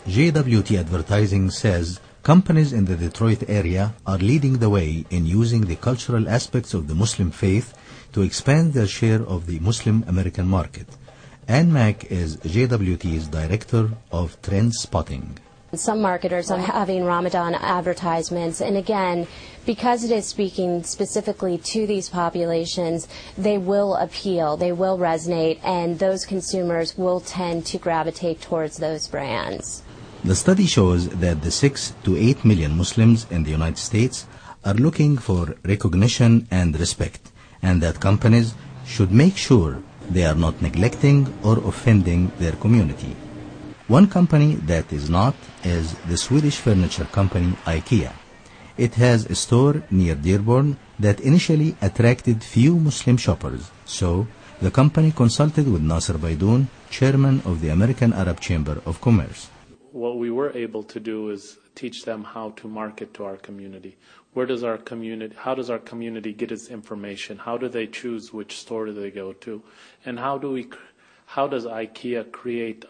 JWT Advertising says companies in the Detroit area are leading the way in using the cultural aspects of the Muslim faith to expand their share of the Muslim American market. Ann Mack is JWT's Director of Trend Spotting. Some marketers are having Ramadan advertisements, and again, because it is speaking specifically to these populations, they will appeal, they will resonate, and those consumers will tend to gravitate towards those brands. The study shows that the 6 to 8 million Muslims in the United States are looking for recognition and respect, and that companies should make sure they are not neglecting or offending their community. One company that is not is the Swedish furniture company IKEA. It has a store near Dearborn that initially attracted few Muslim shoppers, so the company consulted with Nasser Baidoun, chairman of the American Arab Chamber of Commerce. What we were able to do is teach them how to market to our community. How does our community get its information? How do they choose which store do they go to? And how does IKEA create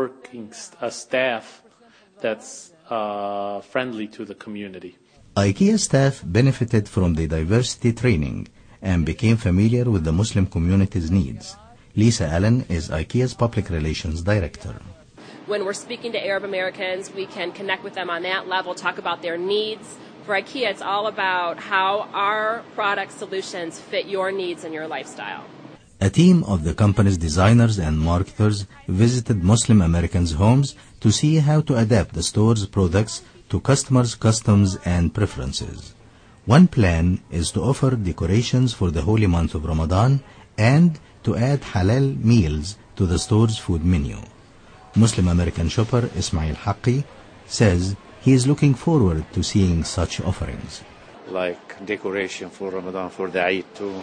a staff that's friendly to the community? IKEA staff benefited from the diversity training and became familiar with the Muslim community's needs. Lisa Allen is IKEA's Public Relations Director. When we're speaking to Arab Americans, we can connect with them on that level, talk about their needs. For IKEA, it's all about how our product solutions fit your needs and your lifestyle. A team of the company's designers and marketers visited Muslim Americans' homes to see how to adapt the store's products to customers' customs and preferences. One plan is to offer decorations for the holy month of Ramadan and to add halal meals to the store's food menu. Muslim American shopper Ismail Haqqi says he is looking forward to seeing such offerings. Like decoration for Ramadan, for the Eid too.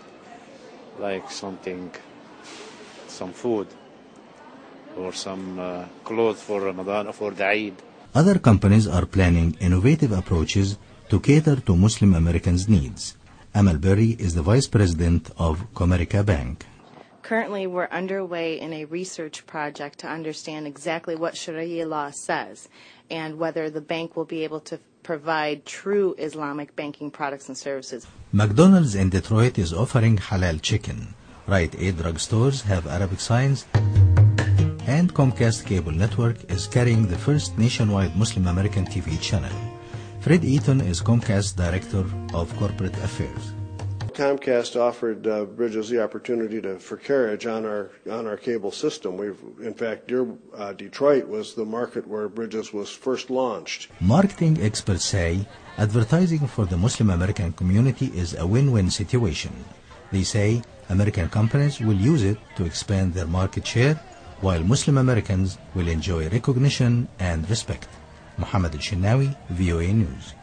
Like some food or some clothes for Ramadan, for the Eid. Other companies are planning innovative approaches to cater to Muslim Americans' needs. Amal Berry is the Vice President of Comerica Bank. Currently, we're underway in a research project to understand exactly what Sharia law says and whether the bank will be able to provide true Islamic banking products and services. McDonald's in Detroit is offering halal chicken. Rite Aid drugstores have Arabic signs, and Comcast Cable Network is carrying the first nationwide Muslim American TV channel. Fred Eaton is Comcast Director of Corporate Affairs. Comcast offered Bridges the opportunity for carriage on our cable system. In fact, Detroit was the market where Bridges was first launched. Marketing experts say advertising for the Muslim American community is a win-win situation. They say American companies will use it to expand their market share, while Muslim Americans will enjoy recognition and respect. Mohammed Al-Shinnawi, VOA News.